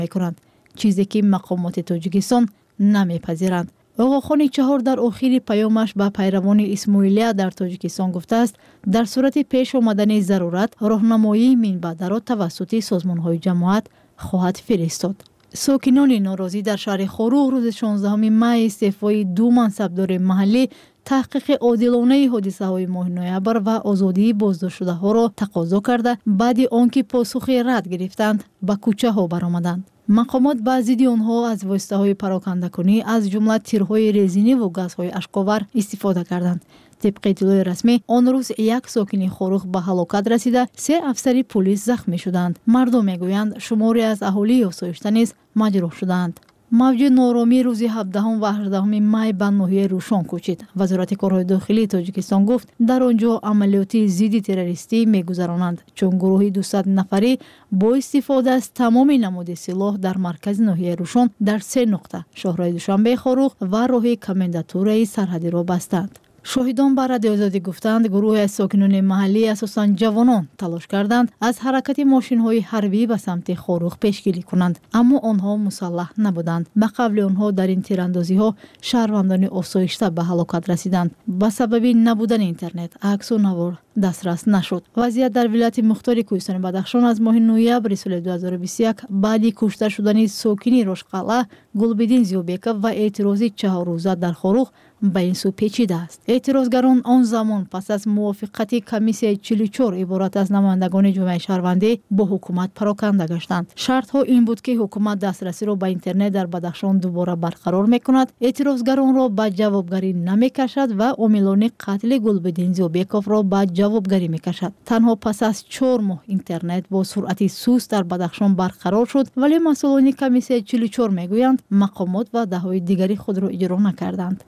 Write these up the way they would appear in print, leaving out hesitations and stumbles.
میکنند، چیزی که مقامات تاجیکستان نمیپذیرند. آقاخان چهار در آخر پیامش به پیروان اسماعیلیه در تاجیکستان گفته است در صورت پیش آمدن ضرورت راهنمایی منبع را توسط سازمان‌های جماعت خواهد فرستاد. ساکنان ناراضی در شهر خاروغ روز 16 می استعفای 2 منصبدار محلی تحقیق عادلانه حادثه‌های ماه نوامبر و آزادی بازداشت شده‌ها را تقاضا کرده بعد آنکه پاسخ رد گرفتند به کوچه‌ها برآمدند. مقامات به ضد آنها از واسطه‌های پراکنده‌کنی از جمله تیرهای رزینی و گازهای اشک‌آور استفاده کردند. طبق اطلاع رسمی آن روز یک ساکن خاروغ به هلاکت رسیده 3 افسر پلیس زخمی شدند. مردم میگویند شماری از اهالی آسایشته نیز مجروح شدند. موج نارامی روز 17 و 18 می به ناحیه روشان کوچید. وزارت کارهای داخلی تاجیکستان گفت در آنجا عملیات ضد تروریستی میگذرانند چون گروه 200 نفری با استفاده از تمام نماد سلاح در مرکز ناحیه روشان در 3 نقطه شهرهای دوشنبه خاروغ و راه کمنداتوره سرحدی را بستند. شاهدان به رادیو آزادی گفتند گروه از ساکنان محلی اساساً جوانان تلاش کردند از حرکت ماشین‌های حربی به سمت خاروغ پیشگیری کنند اما آنها مسلح نبودند. به قبل آنها در این تیراندازی‌ها شهروندان آسایشته به هلاکت رسیدند. به سبب نبودن اینترنت عکس و نوار دسترس نشد. وضعیت در ولایت مختار کوهستان بدخشان از ماه نوامبر سال 2021 بعد کشته شدن ساکن رشقله گلبدین زیوبیکov و اعتراض 4 روزه در خاروغ به این سو پیچیده است. اعتراضگران آن زمان پس از موافقت کمیسیون 44 عبارت از نمایندگان جامعه شهروندی با حکومت پراکنده گشتند. شرط ها این بود که حکومت دسترسی را به اینترنت در بدخشان دوباره برقرار میکند، اعتراضگران را به جوابگری نمیکشد و عاملان قتل گلبدین زیوبیکov را به جوابگری میکشد. تنها پس از 4 ماه اینترنت با سرعت سوست در بدخشان برقرار شد ولی مسئولان کمیسیون 44 میگویند مقامات و دههای دیگری خود را اجرا نکردند.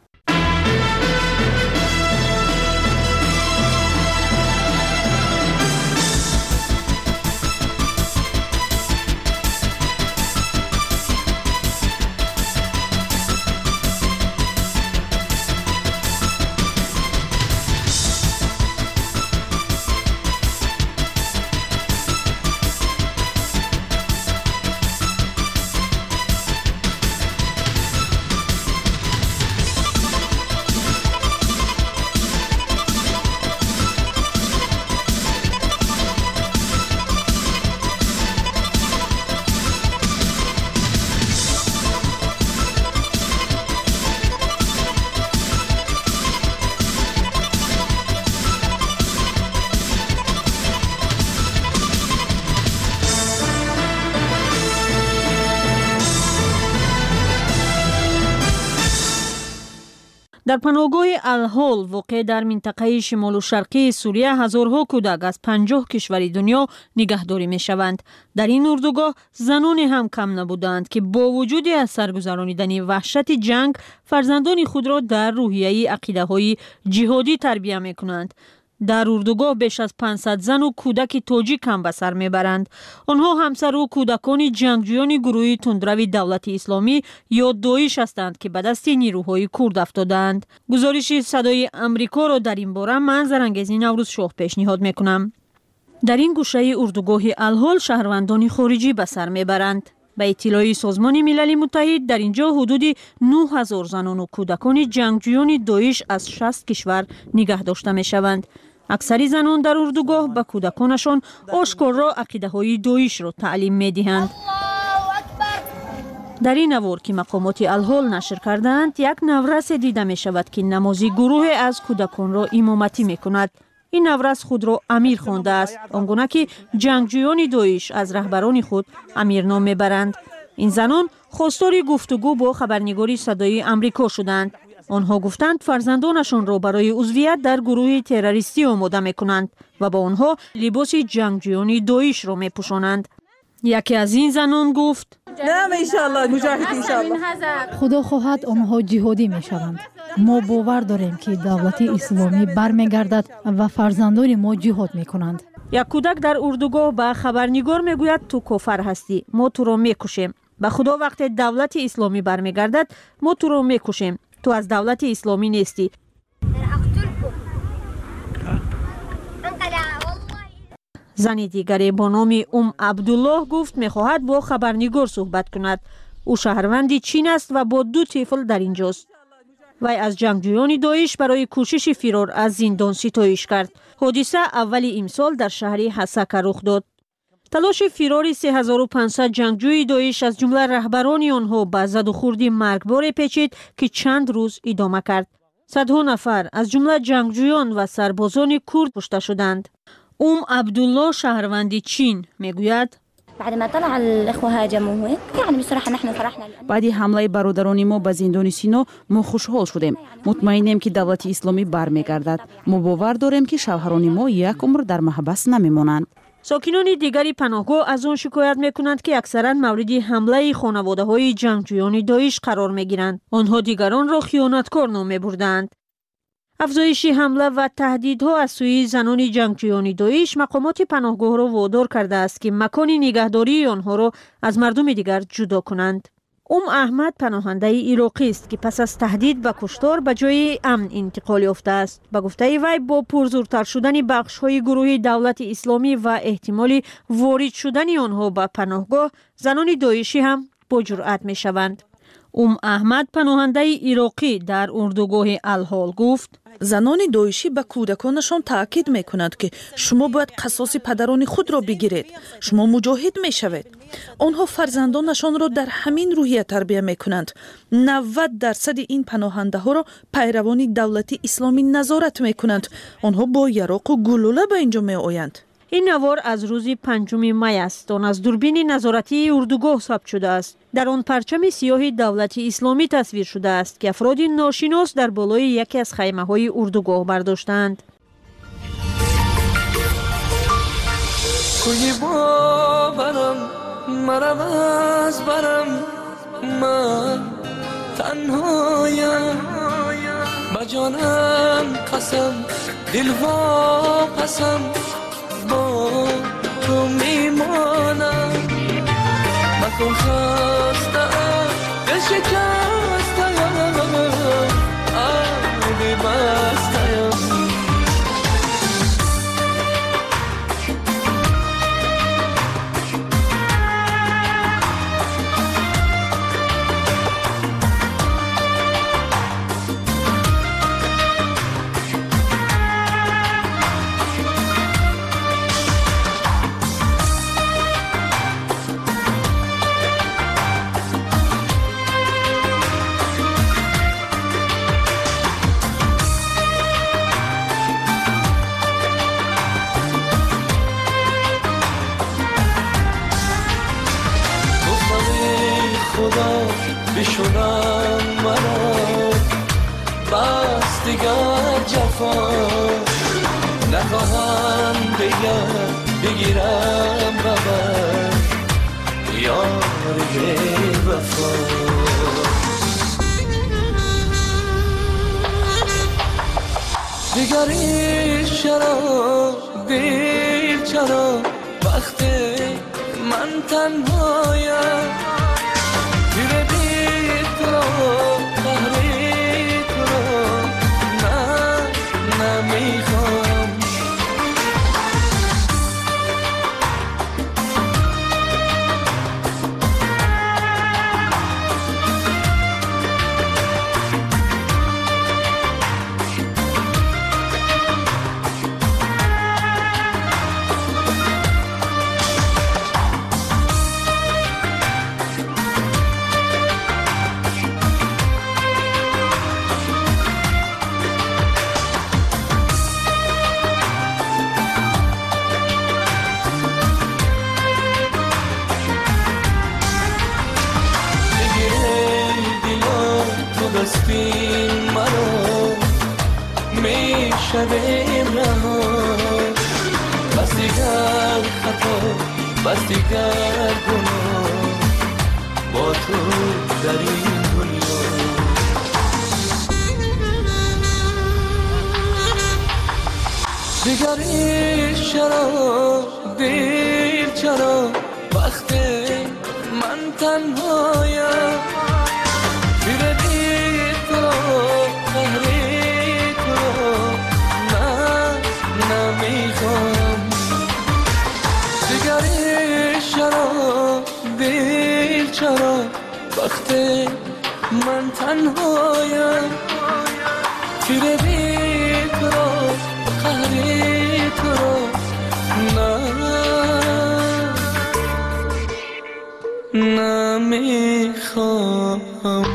در پناهگاه الهول واقع در منطقه شمال و شرقی سوریه هزارها کودک از 50 کشور دنیا نگهداری می شوند. در این اردوگاه زنان هم کم نبودند که با وجود از سرگذرانیدن وحشت جنگ فرزندان خود را در روحیه عقیده های جهادی تربیت می کنند. در اردوگاه بیش از 500 زن و کودک تاجیک هم به سر میبرند. آنها همسر و کودکان جنگجویان گروه تندرو دولت اسلامی یا داعش هستند که به دست نیروهای کرد افتادند. گزارش صدای امریکا را در این باره من زرنگیز نوروز شاه پیشنهاد میکنم. در این گوشه اردوگاه الهول شهروندان خارجی به سر میبرند. به اطلاع سازمان ملل متحد در اینجا حدود 9000 زنان و کودکان جنگجویان داعش از 60 کشور نگه داشته می شوند. اکثر زنان در اردوگاه به کودکانشان آشکارا عقیده های داعش را تعلیم می دهند. در این نوار که مقامات الهول نشر کردند یک نورس دیده می شود که نمازی گروه از کودکان را امامتی می کند. این نورس خود را امیر خوانده است، آنگونه که جنگجویان داعش از رهبران خود امیر نام میبرند. این زنان خواستار گفتگو با خبرنگاری صدای امریکا شدند. آنها گفتند فرزندانشان را برای عضویت در گروه تروریستی آماده میکنند و با آنها لباس جنگجویان داعش را میپوشانند. یکی از این زنان گفت: خدا خواهد آنها جهادی میشوند. ما باور داریم که دولت اسلامی برمیگردد و فرزندان ما جهاد میکنند. یک کودک در اردوگاه به خبرنگار میگوید تو کافر هستی، ما تو را میکشیم. به خدا وقتی دولت اسلامی برمیگردد ما تو را میکشیم. تو از دولت اسلامی نیستی. زن دیگری با نام عبدالله گفت می‌خواهد با خبرنگار صحبت کند. او شهروند چین است و با 2 طفل در اینجاست. وی از جنگجویان داعش برای کوشش فرار از زندان ستایش کرد. حادثه اول امسال در شهر حسکه رخ داد. تلاش فرار 3500 جنگجوی داعش از جمله رهبران آنها به زد و خورد مرگبار پیچید که چند روز ادامه کرد. صدها نفر از جمله جنگجویان و سربازان کرد کشته شدند. عبدالله شهروند چین میگوید بعد ما طلع الاخوه هاجموه يعني بصراحه نحن فرحنا. بعد حمله برادران ما به زندان سینا ما خوشحال شدیم. مطمئنیم که دولت اسلامی برمیگردد. ما باور داریم که شوهران ما یک عمر در محبس نمیمانند. ساکنان دیگری پناهگاه از آن شکایت میکنند که اکثرا مورد حمله خانواده های جنگجویان داعش قرار میگیرند. آنها دیگران را خیانتکار نام میبردند. افزایش حمله و تهدیدها از سوی زنان جنگجویان داعش مقامات پناهگاه را وادار کرده است که مکان نگهداری آنها را از مردم دیگر جدا کنند. احمد پناهنده عراقی است که پس از تهدید به کشتار به جای امن انتقال یافته است. به گفته وی با پرزورتر شدن بخش‌های گروه دولت اسلامی و احتمال وارد شدن آنها به پناهگاه، زنان داعشی هم با جرأت می‌شوند. احمد پناهنده عراقی در اردوگاه الحال گفت زنان داعشی به کودکانشان تاکید میکنند که شما باید قصاص پدران خود را بگیرید. شما مجاهد میشوید. آنها فرزندانشان را در همین روحیه تربیت میکنند. 90% این پناهنده ها را پیروان دولت اسلامی نظارت میکنند. آنها با یراق و گلوله به اینجا می آیند. این نوار از روز 5 می است. آن از دوربین نظارتی اردوگاه ثبت شده است. در آن پرچم سیاه دولت اسلامی تصویر شده است که افراد ناشناس در بالای یکی از خیمه های اردوگاه برداشتند. کوی باورم مرم از برم من تنهایم با جانم قسم دل واپسم با تو میمانم مکن خستم دل شکستم آبی بستم بشونم مرا بس دیگر جفا نخواهم بگیرم ببر یاری وفا دیگری چرا دیر چرا وقتی من تنهایم شویم رها بس دیگر خطا بس دیگر گناه با تو در این دنیا دیگری چرا دیر چرا وقتی من تنهایم بیردی تو قهری نمیخوام چرا وقتی من تنهایم تیر بی تو را قهری تو را نمیخوام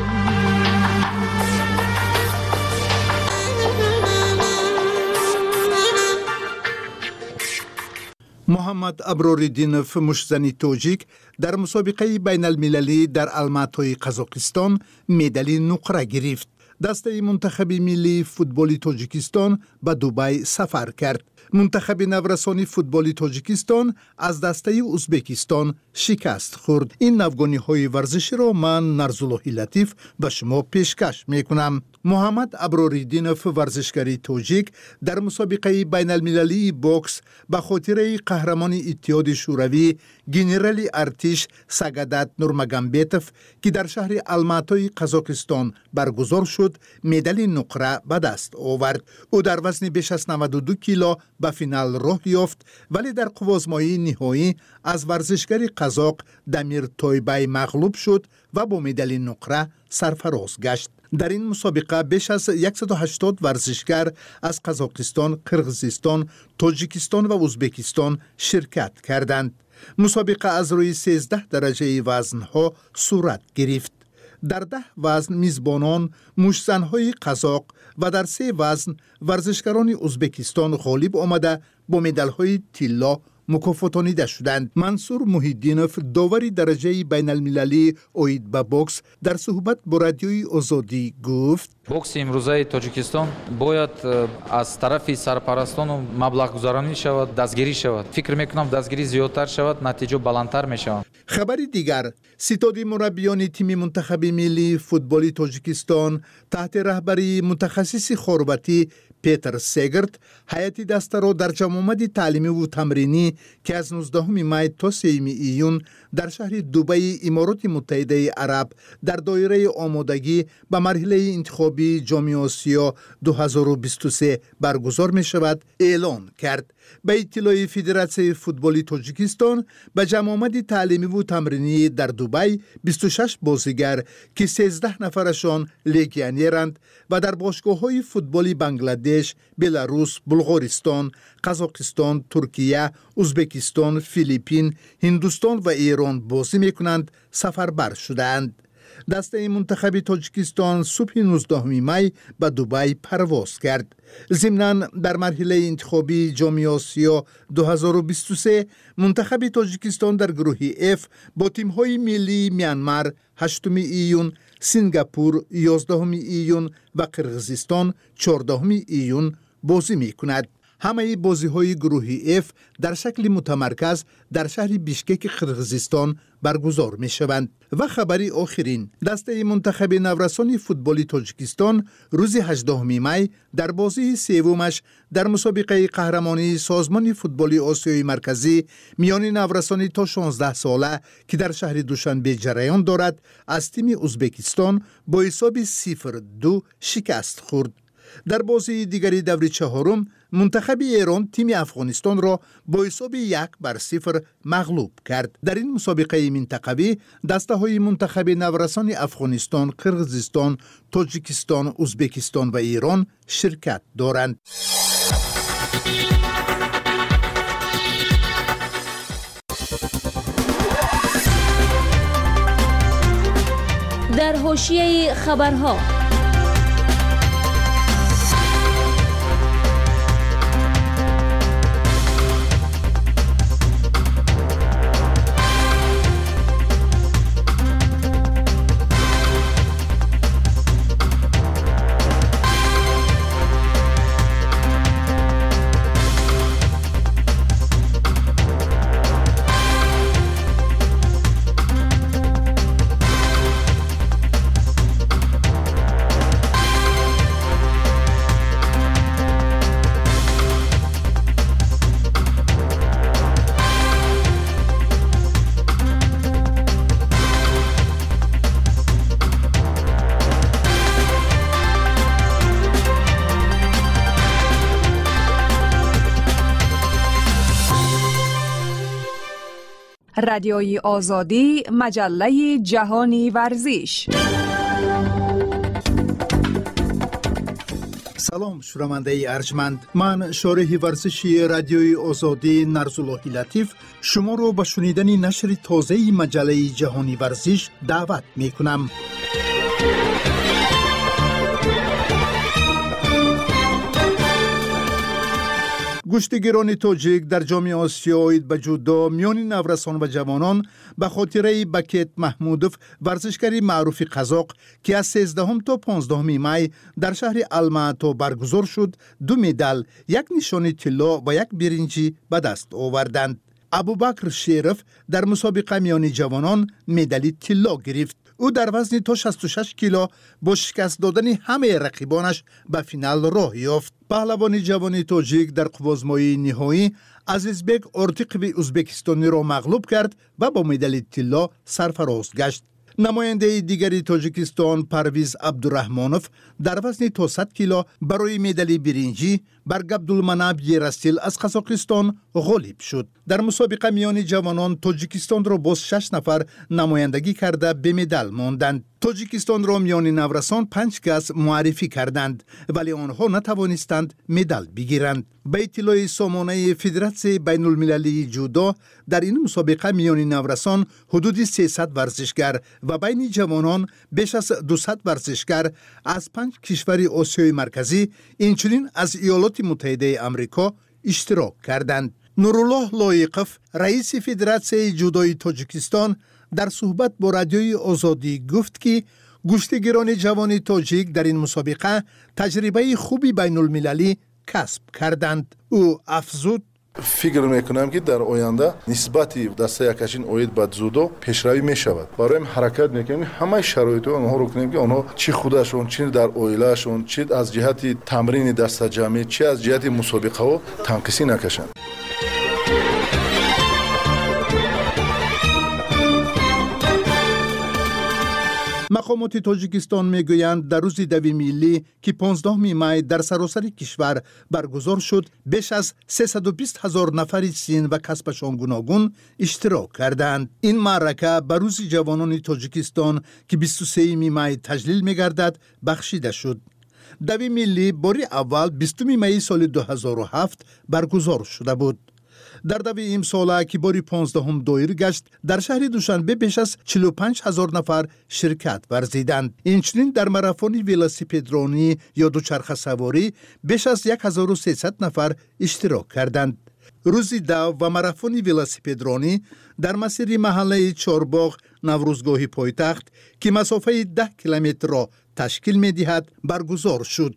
محمد ابراریدینов مشزنی توجیک در مسابقه بین المللی در الماتای قزاقستان مدال نقره گرفت. دسته منتخب ملی فوتبال تاجیکستان به دبی سفر کرد. منتخب نورسانی فوتبال تاجیکستان از دسته ازبکستان شکست خورد. این نوگانی های ورزشی را من نرزالله لطیف به شما پیشکش می کنم. محمد ابراریدینov ورزشکاری تاجیک در مسابقه بین المللی بوکس به خاطر قهرمان اتحاد شوروی گنرال ارتش سگادات نورماگامبتوف که در شهر الماتای قزاقستان برگزار شد مدال نقره به دست آورد. او در وزن بیش از 92 کیلو به فینال راه یافت ولی در قوازمایی نهایی از ورزشکار قزاق دمیر تویبای مغلوب شد و با مدال نقره سرفراز گشت. در این مسابقه بیش از 180 ورزشکار از قزاقستان، قرغیزستان، تاجیکستان و ازبکستان شرکت کردند. مسابقه از روی 13 درجه وزنها صورت گرفت. در 10 وزن میزبانان مشزنهای قزاق و در 3 وزن ورزشکاران ازبکستان غالب آمده با مدالهای طلا مکافاتانیده شدند. منصور محیدینov داور درجه بین المللی اوید به بوکس در صحبت با رادیوی آزادی گفت: بوکس امروزه تاجیکستان باید از طرف سرپرستان مبلغ گذارانی شود، دستگیری شود. فکر میکنم دستگیری زیادتر شود، نتیجه بلندتر میشود. خبری دیگر، ستاد مربیان تیم منتخب ملی فوتبال تاجیکستان تحت رهبری متخصص خرواتی پیتر سگرت هیئت دسته را در جمع تعلیمی و تمرینی که از 19 می تا 3 ایون در شهر دبی امارات متحده عرب در دایره آمادگی به مرحله انتخابی جام آسیا 2023 برگزار می شود اعلان کرد. به اطلاع فدراسیون فوتبال تاجیکستان به جمع تعلیمی و تمرینی در دبی 26 بازیگر که 13 نفرشان لگیونرند و در باشگاه‌های فوتبالی بنگلادش، بلاروس، بلغارستان، قزاقستان، ترکیه، ازبکستان، فیلیپین، هندوستان و ایران بازی می‌کنند سفربر شدند. دسته منتخب تاجیکستان صبح 19 می به دبی پرواز کرد. ضمناً در مرحله انتخابی جام آسیا 2023 منتخب تاجیکستان در گروه F با تیم‌های ملی میانمار 8 ایون، سنگاپور 11 ایون و قرغیزستان 14 ایون بازی می‌کند. همه بازی‌های گروه F در شکل متمرکز در شهر بیشکک قرغیزستان برگزار می‌شوند. و خبری آخرین، دسته منتخب نورسانی فوتبال تاجیکستان روز 18 می در بازی سومش در مسابقه قهرمانی سازمان فوتبال آسیای مرکزی میان نورسانی تا 16 ساله که در شهر دوشنبه جریان دارد از تیم ازبکستان با حساب 0-2 شکست خورد. در بازی دیگری دور چهارم منتخب ایران تیم افغانستان را با حساب 1-0 مغلوب کرد. در این مسابقه منطقوی دسته های منتخب نورسان افغانستان، قرغیزستان، تاجیکستان، ازبکستان و ایران شرکت دارند. در حاشیه خبرها رادیوی آزادی، مجله جهانی ورزش. سلام شنونده ارجمند، من شارح ورزشی رادیوی آزادی نرزاللهی لطیف شما رو به شنیدن نشر تازه مجله جهانی ورزش دعوت می کنم. گشتگیران تاجیک در جام آسیا به جودو میان نورسان و جوانان به خاطره بکت محمودوف، ورزشکاری معروف قزاق که از 13 تا 15 می در شهر الماتا برگزار شد، 2 مدال، 1 نشان طلا و 1 برنجی به دست آوردند. ابوبکر شریف در مسابقه میان جوانان مدال طلا گرفت. او در وزن تا 66 کیلو با شکست دادن همه رقیبانش به فینال راه یافت. پهلوان جوان تاجیک در قوازمایی نهایی عزیزبک ارتیقوی ازبکستانی را مغلوب کرد و با مدال طلا سرفراز گشت. نماینده دیگری تاجیکستان پرویز عبدالرحمانوف در وزن تا 100 کیلو برای مدال برنجی بر عبدالمناب یرستیل از قزاقستان غالب شد. در مسابقه میان جوانان تاجیکستان را باز 6 نفر نمایندگی کرده به مدال ماندند. تاجیکستان را میان نورسان 5 کس معرفی کردند ولی آنها نتوانستند مدال بگیرند. به اطلاع سامانه فدراسیون بین المللی جودو در این مسابقه میان نورسان حدود 300 ورزشگر و بین جوانان بیش از 200 ورزشگر از 5 کشور آسیای مرکزی اینچنین از ایالات متحده آمریکا اشتراک کردند. نورالله لایقف رئیس فدراسیون جودوی تاجیکستان در صحبت با رادیوی آزادی گفت که گشتگیران جوان تاجیک در این مسابقه تجربه خوبی بین المللی کسب کردند. او افزود: فکر میکنم که در آینده نسبتی دسته یکشین اوید با جودو پیشروی میشود. برای حرکت میکنیم همه شرایط آنها رو کنیم که آنها چی خودشون، چی در اویلاشون، چی از جهت تمرین دسته جمعی، چی از جهت مسابقه ها تنقیسی نکشند. مقامات تاجیکستان میگویند در روز 2 ملی که 15 می در سراسر کشور برگزار شد، بیش از 320,000 نفر سین و کسبشان گوناگون اشتراک کردند. این معرکه به روز جوانان تاجیکستان که 23 می تجلیل میگردد بخشیده شد. 2 ملی باری اول 20 می سال 2007 برگزار شده بود. در 2 امساله که باری 15 دایر گشت، در شهر دوشنبه بیش از 45,000 نفر شرکت ورزیدند. اینچنین در ماراتون ولوسیپدرانی یا دوچرخه سواری بیش از 1300 نفر اشتراک کردند. روز 2 و ماراتون ولوسیپدرانی در مسیر محله چارباغ نوروزگاه پایتخت که مسافه 10 کیلومتر را تشکیل می‌دهد برگزار شد.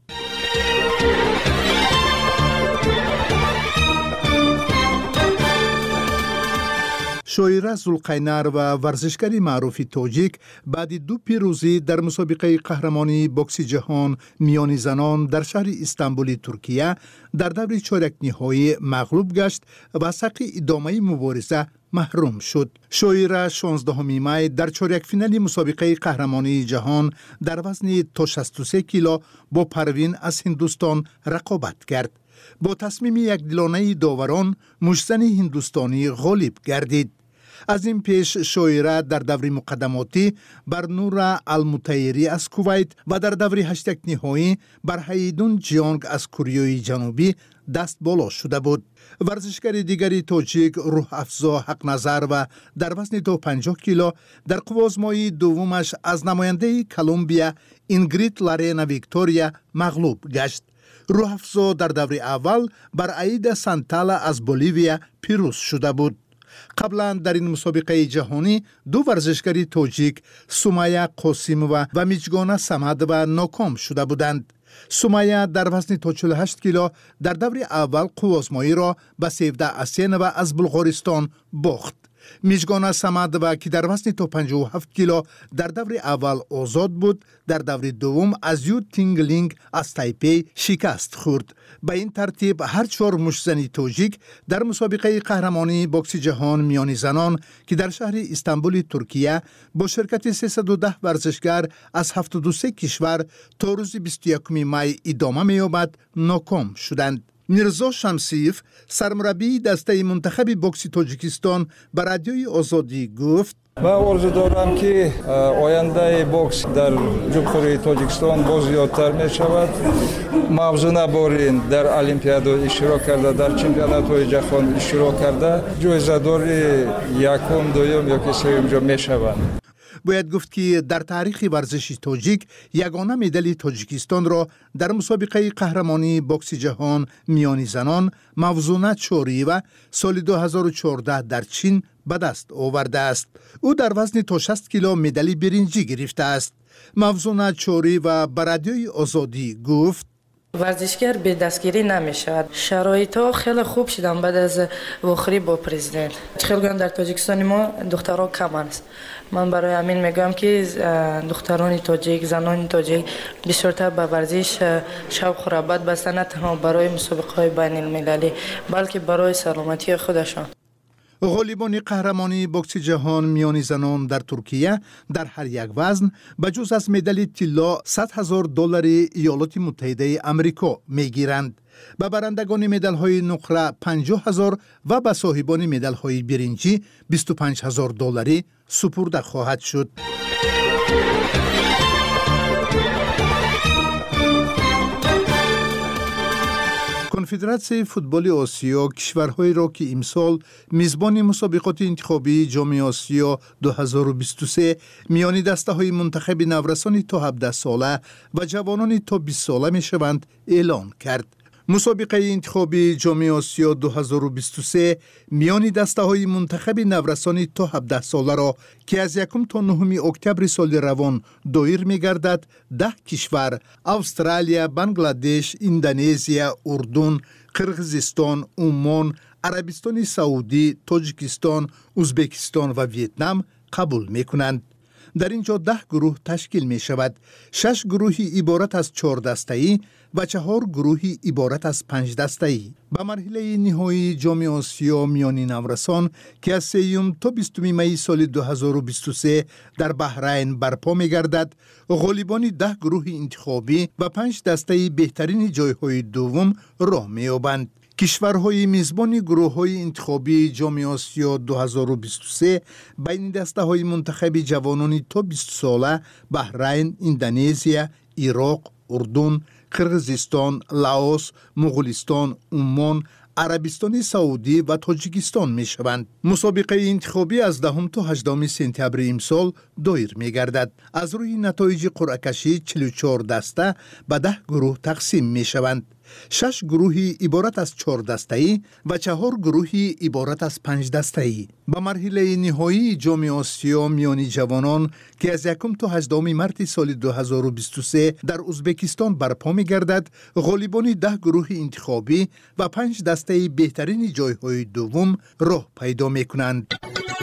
شاعره زلقینر و ورزشکاری معروف تاجیک بعد 2 پیروزی در مسابقه قهرمانی بوکس جهان میان زنان در شهر استانبول ترکیه در دور چهارک نهایی مغلوب گشت و از حق ادامه مبارزه محروم شد. شاعره 16 می در چهارک فینال مسابقه قهرمانی جهان در وزن تا 63 کیلو با پروین از هندوستان رقابت کرد. با تصمیم یکدلانه داوران مشتزن هندوستانی غالب گردید. از این پیش شاعره در دور مقدماتی بر نور المطیری از کویت و در دور 8 نهایی بر هیدون جیانگ از کوریای جنوبی دست بالا شده بود. ورزشکار دیگری تاجیک روح افزا حق نظر و در وزن تا 50 کیلو در قوازمایی دومش از نماینده کلمبیا اینگریت لارینا ویکتوریا مغلوب گشت. روح افزا در دور اول بر عیدا سانتالا از بولیویا پیروز شده بود. قبلا در این مسابقه جهانی 2 ورزشکاری تاجیک سومایا قاسیمووا و میجگانا سمدووا ناکام شده بودند. سومایا در وزن تا 48 کیلو در دور اول قوازمایی را به 17 اسینووا از بلغارستان باخت. میجگانا سمدووا که در وزن تا 57 کیلو در دور اول آزاد بود، در دور دوم از یو تینگلینگ از تایپی شکست خورد. به این ترتیب هر 4 مشتزن تاجیک در مسابقه قهرمانی بوکس جهان میان زنان که در شهر استانبول ترکیه با شرکت 310 ورزشگر از 73 کشور تا روز 21 می ادامه می‌یابد ناکام شدند. میرزا شمسیف سرمربی دسته منتخب بوکس تاجیکستان به رادیوی آزادی گفت: من آرزو دارم که آینده بوکس در جمهوری تاجیکستان باز زیادتر می شود. موضوع بارین در المپیاد اشتراک کرده، در چمپیونات های جهان اشتراک کرده، جایزه دار یکم، دوم یا که سوم جا می شوند. باید گفت که در تاریخ ورزش تاجیک یگانه مدال تاجیکستان را در مسابقه قهرمانی بوکس جهان میان زنان موزونه چوری و سال 2014 در چین به دست آورده است. او در وزن تا 60 کیلو مدال برنجی گرفته است. موزونه چوری و به رادیوی آزادی گفت: ورزشگر به دستگیری نمیشود. شرایط ها خیلی خوب شدن بعد از واخری با پرزیدنت. خیلی در تاجیکستان ما دخترها کم است. من برای همین میگم که دختران تاجیک، زنان تاجیک بسیارتر به ورزش شوق و رغبت بستن، نه تنها برای مسابقه های بین المللی بلکه برای سلامتی خودشان. غالیبان قهرمانی بوکس جهان میان زنان در ترکیه در هر یک وزن بجز از مدال طلا $100,000 ایالات متحده آمریکا میگیرند. به برندگان مدال های نقره 50,000 و به صاحبان مدال های برنجی $25,000 سپرده خواهد شد. کنفدراسیون فوتبال آسیا کشورهایی را که امسال میزبان مسابقات انتخابی جام آسیا 2023 میان دسته های منتخب نورسان تا 17 ساله و جوانان تا 20 ساله می شوند اعلان کرد. مسابقه انتخابی جام آسیا 2023 میان دسته های منتخب نورسان تا 17 ساله را که از 1 تا 9 اکتبر سال روان دایر می گردد 10 کشور استرالیا، بنگلادش، اندونزیا، اردن، قرقیزستان، عمان، عربستان سعودی، تاجیکستان، ازبکستان و ویتنام قبول می کنند. در اینجا 10 گروه تشکیل می شود. 6 گروهی عبارت از 4 دسته‌ای و 4 گروهی عبارت از 5 دسته‌ای. به مرحله نهایی جام آسیا میان نورسان که از 3 تا 20 می سال 2023 در بحرین برپا می گردد، غالیبان 10 گروه انتخابی و 5 دسته بهترین جایهای دوم راه می یابند. کشورهای میزبان گروه‌های انتخابی جام آسیا 2023 بین دسته‌های منتخب جوانان تا 20 ساله بحرین، اندونزیا، عراق، اردن، قرقیزستان، لاوس، مغولستان، عمان، عربستان سعودی و تاجیکستان می شوند. مسابقه انتخابی از 10 تا 18 سپتامبر امسال دایر می گردد. از روی نتایج قرعه کشی 44 دسته به 10 گروه تقسیم می شوند. 6 گروهی عبارت از 4 دسته‌ای و 4 گروهی عبارت از 5 دسته‌ای. به مرحله نهایی جام آسیا میان جوانان که از 1 تا 18 مارس سال 2023 در ازبکستان برپا می گردد، غالیبان 10 گروه انتخابی و 5 دسته بهترین جایهای دوم راه پیدا می کنند.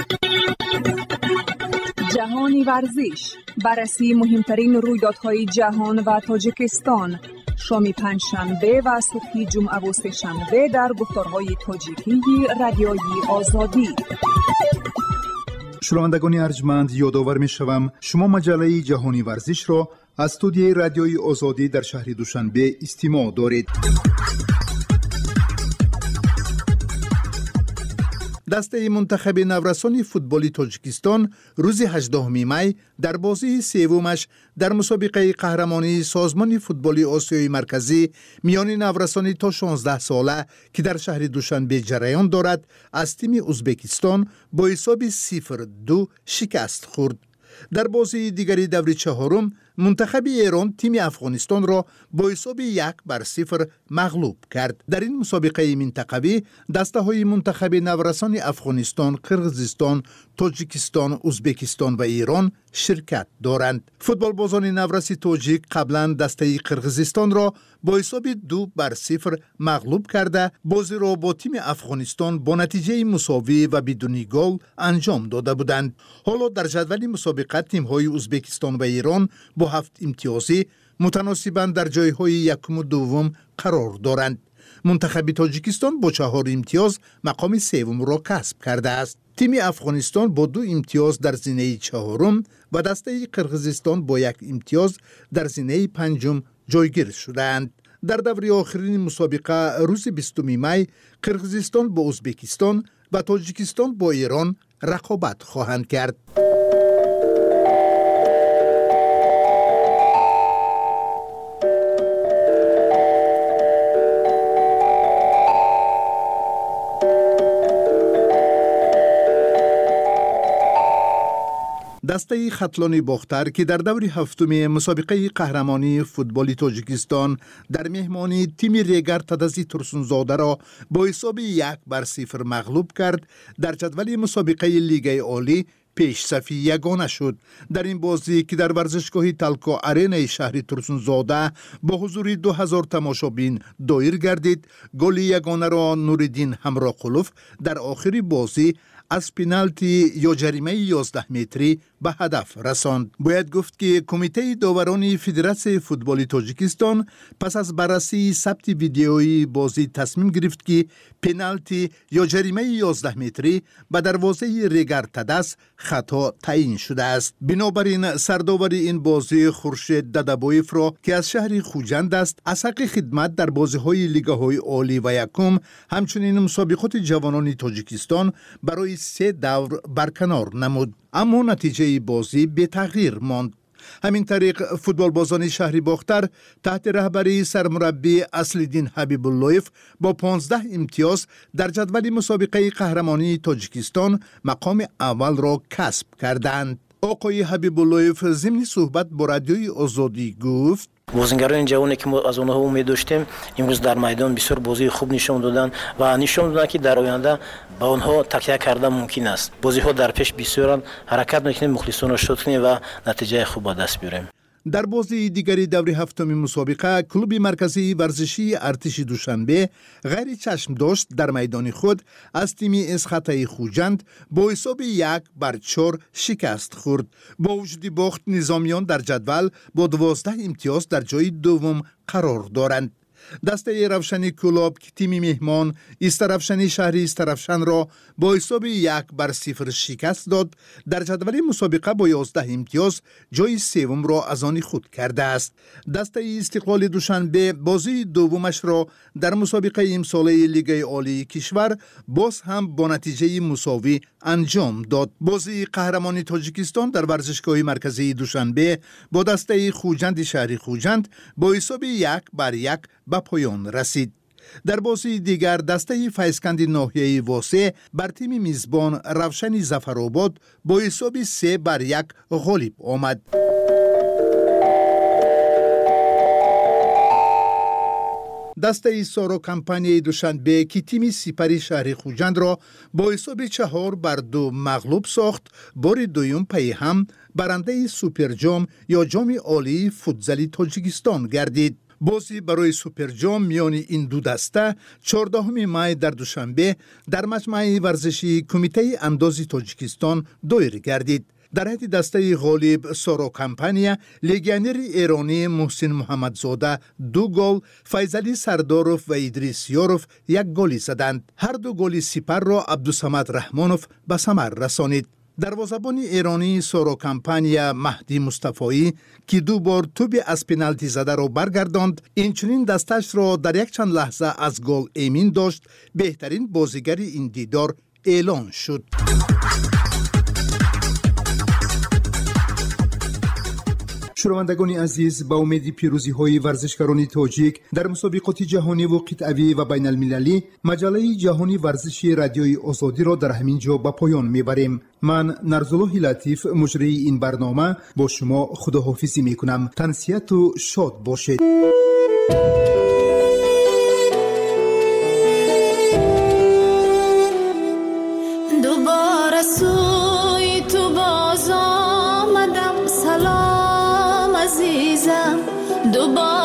جهانی ورزش، بررسی مهمترین رویدادهای جهان و تاجیکستان، شام پنجشنبه و صبح جمعه و سه‌شنبه در گفتارهای تاجیکی رادیوی آزادی. شنوندگان ارجمند، یادآور می‌شوم شما مجله جهانی ورزش را از استودیوی رادیوی آزادی در شهر دوشنبه استماع دارید. دسته منتخب نورسان فوتبال تاجیکستان روز 18 می در بازی سومش در مسابقه قهرمانی سازمان فوتبال آسیای مرکزی میان نورسان تا 16 ساله که در شهر دوشنبه جریان دارد از تیم ازبکستان با حساب 0-2 شکست خورد. در بازی دیگری دور چهارم منتخب ایران تیم افغانستان را با حساب 1-0 مغلوب کرد. در این مسابقه منطقوی دسته های منتخب نورسان افغانستان، قرقیزستان، تاجیکستان، ازبکستان و ایران شرکت دارند. فوتبال بازان نورس تاجیک قبلا دسته قرقیزستان را با حساب 2-0 مغلوب کرده بازی را با تیم افغانستان با نتیجه مساوی و بدون گل انجام داده بودند. حالا در جدول مسابقه تیم های ازبکستان و ایران با 7 امتیازی متناسباً در جایهای یکم و دوم قرار دارند. منتخب تاجیکستان با 4 امتیاز مقام سوم را کسب کرده است. تیم افغانستان با 2 امتیاز در زینه چهارم و دسته قرقیزستان با 1 امتیاز در زینه پنجم جایگیر شدند. در دور آخرین مسابقه روز 20 می قرقیزستان با ازبکستان و تاجیکستان با ایران رقابت خواهند کرد. دسته خطلان باختر که در دور هفتم مسابقه قهرمانی فوتبال تاجیکستان در مهمانی تیم ریگر تدزی ترسونزاده را با حساب 1-0 مغلوب کرد، در جدول مسابقه لیگ عالی پیش صفی یگانه شد. در این بازی که در ورزشگاه تلکو آرینای شهر ترسونزاده با حضور 2000 تماشابین دایر گردید، گل یگانه را نوردین همراقلوف در آخر بازی از پنالتی یا جریمه 11 متری به هدف رساند. باید گفت که کمیته داوران فدراسیون فوتبال تاجیکستان پس از بررسی ثبت ویدیویی بازی تصمیم گرفت که پنالتی یا جریمه 11 متری به دروازه ریگر تدس خطا تعیین شده است. بنابراین سرداور این بازی خورشید ددبایف را که از شهر خوجند است از حق خدمت در بازی‌های لیگ‌های عالی و یکم همچنین مسابقات جوانان تاجیکستان برای 3 دور برکنار نمود، اما نتیجه بازی به تغییر ماند. همین طریق فوتبال بازان شهر باختر تحت رهبری سرمربی اصل‌الدین حبیب اللهیف با 15 امتیاز در جدول مسابقه قهرمانی تاجیکستان مقام اول را کسب کردند. آقای حبیب اللهیف ضمن صحبت با رادیوی آزادی گفت: بازیگران جوانی که ما از اونها امید داشتیم امروز در میدان بسیار بازی خوب نشون دادن و نشون دادن که در آینده با اونها تکیه کردن ممکن است. بازی‌ها در پیش بسیارن، حرکت میکنیم، مخلصانه شوت کنیم و نتیجه خوب به دست بیاریم. در بازی دیگری دور هفتم مسابقه کلوب مرکزی ورزشی ارتش دوشنبه غیر چشم داشت در میدان خود از تیم اسخطه خوجند با حساب 1-4 شکست خورد. با وجود باخت نظامیان در جدول با 12 امتیاز در جای دوم قرار دارند. دسته روشنی کلوب که تیم مهمان استرفشنی شهری استرفشن را با حساب 1-0 شکست داد در جدول مسابقه با 11 امتیاز جای سوم را از آن خود کرده است. دسته استقلال دوشنبه بازی دومش را در مسابقه امساله لیگ عالی کشور باز هم با نتیجه مساوی انجام داد. بازی قهرمانی تاجیکستان در ورزشگاه مرکزی دوشنبه با دسته خوجند شهری خوجند با حساب 1-1 به پایان رسید. در بازی دیگر دسته فیضکند ناحیه واسه بر تیم میزبان روشن ظفرآباد با حساب 3-1 غالب آمد. دسته سارا کمپانی دوشنبه که تیم سپری شهر خوجند را با حساب 4-2 مغلوب ساخت، بار دوم پی هم برنده سوپر جام یا جام عالی فوتزالی تاجیکستان گردید. بازی برای سوپر جام میان این دو دسته 14 می در دوشنبه در مجمع ورزشی کمیته اندازی تاجیکستان دایر گردید. در حد دسته غالب سارا کمپانیا لگیونر ایرانی محسن محمدزاده 2 گل، فیضعلی سرداروف و ادریس یاروف 1 گل زدند. هر دو گل سپر را عبدالصمد رحمانوف به ثمر رسانید. دروازه‌بان ایرانی سارا کمپانیا مهدی مصطفایی که 2 بار توپ از پنالتی زده را برگرداند، اینچنین دستش را در یک چند لحظه از گل امین داشت، بهترین بازیگر این دیدار اعلان شد. شنوندگان عزیز، با امید پیروزی های ورزشکاران تاجیک در مسابقات جهانی و قطعی و بین المللی، مجله جهانی ورزشی رادیوی آزادی را در همین جا به پایان میبریم. من نرزالله لطیف مجری این برنامه با شما خداحافظی میکنم. تنسیت و شاد باشید. دوباره سوی تو باز آمدم، سلام عزیزم، دوباره